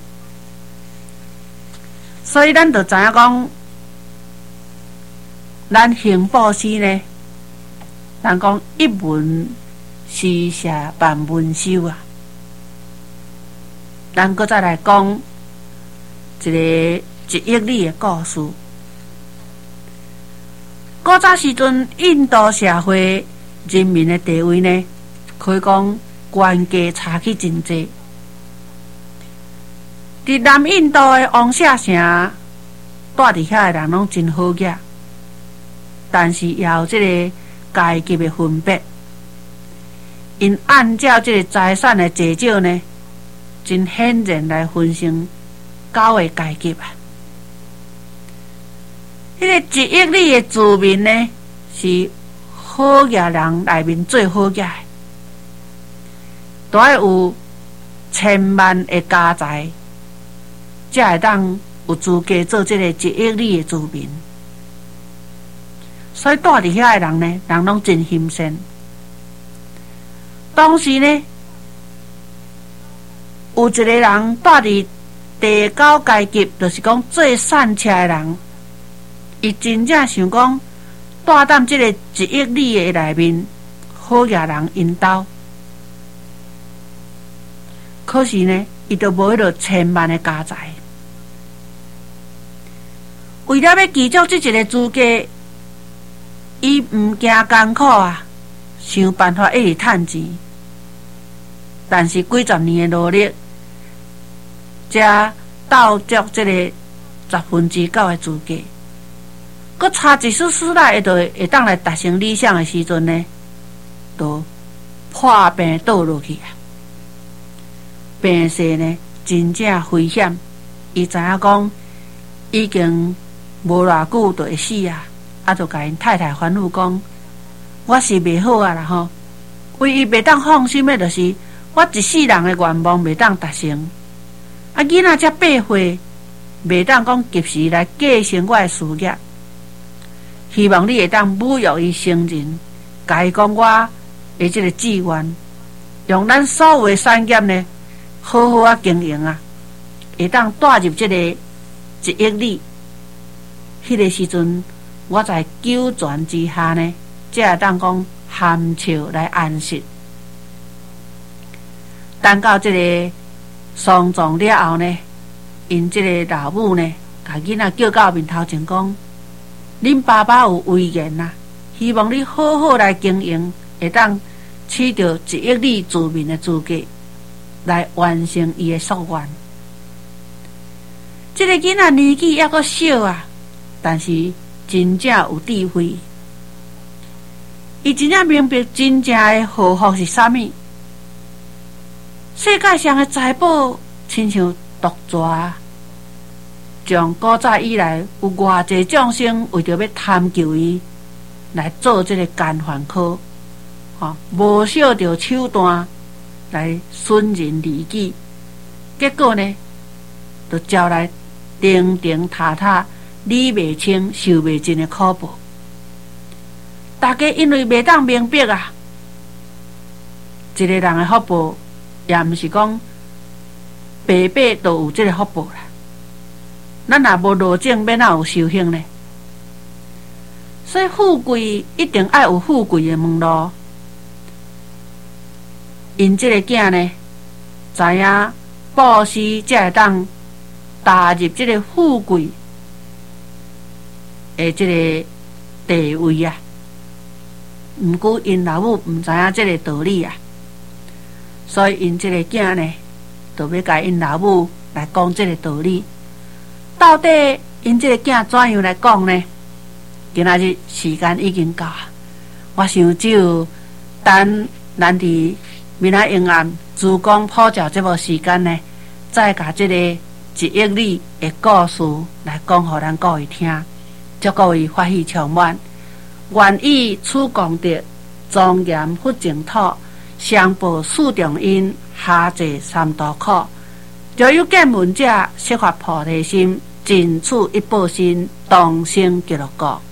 所以咱就知影讲，咱行布施呢，人讲一文施舍万文收啊。咱搁再来讲一个一亿里的故事。古早时阵，印度社会人民的地位呢，可以讲悬价差距真济。伫南印度的王舍城，住伫遐的人拢真好个，但是也有这个阶级的分别。因按照这个财产的多少呢，真显然来分成9个阶级啊。迄个1亿里的居民呢，是好个人内面最好个，都要有1000万的家财。才会当有资格做这个1亿里的居民，所以住伫遐的人呢，人拢真欣善。当时呢，有一个人住伫第9阶级，就是讲最善车的人，伊真正想讲住踮这个1亿里的内面，好个人引导。可是呢，伊就无迄落1000万的家财。为了要记住这一个资格，伊毋惊艰苦啊，想办法一直趁钱。但是几十年的努力，才斗足这个9%的资格。佮差一丝丝来，就会当来达成理想的时阵呢，就破病倒落去啊。病势呢，真正危险。伊知影讲，已经无偌久就会死啊！就甲因太太吩咐讲，我是袂好啊啦吼。唯一袂当放心的，就是我一世人的愿望袂当达成。囡仔才8岁，袂当讲及时来继承我的事业。希望你会当抚育伊成人，甲伊讲我的这个志愿，用咱所有的产业呢，好好啊经营啊，会当带入这个1亿里。迄个时阵，我在九泉之下呢，才会当讲含笑来安息。等到这个丧葬了后呢，因这个老母呢，甲囡仔叫到面头前讲：恁爸爸有遗言呐，希望你好好来经营，会当取到1亿里居民的资格。 来完成伊的夙愿。这个囡仔年纪还阁小啊，但是真正有智慧。伊真正明白真正的好福是啥物。世界上的财宝，亲像毒蛇，从古早以来，有偌济众生为着要探求伊，来做这个奸犯科，无少着手段来损人利己，结果呢，就招来叮叮塔塔、理袂清、受袂尽的苦报。大家因为袂当明白啊，一个人的福报，也毋是讲白白都有这个福报啦。咱若无路证，要哪有修行呢？所以富贵一定爱有富贵的门路。因这个囝呢，知影布施才会当踏入这个富贵的这个地位啊。毋过因老母毋知影这个道理啊，所以因这个囝呢，就要甲因老母来讲这个道理。到底因这个囝怎样来讲呢？今仔日时间已经到，我想只有等咱伫明仔永暗珠江普照这部时间呢，再甲这个一亿里的故事来讲互咱各位听，祝各位欢喜充满。愿以此功德，庄严佛净土，上报四重因，下济三途苦。若有见闻者，悉发菩提心，尽此一报身，当生极乐国。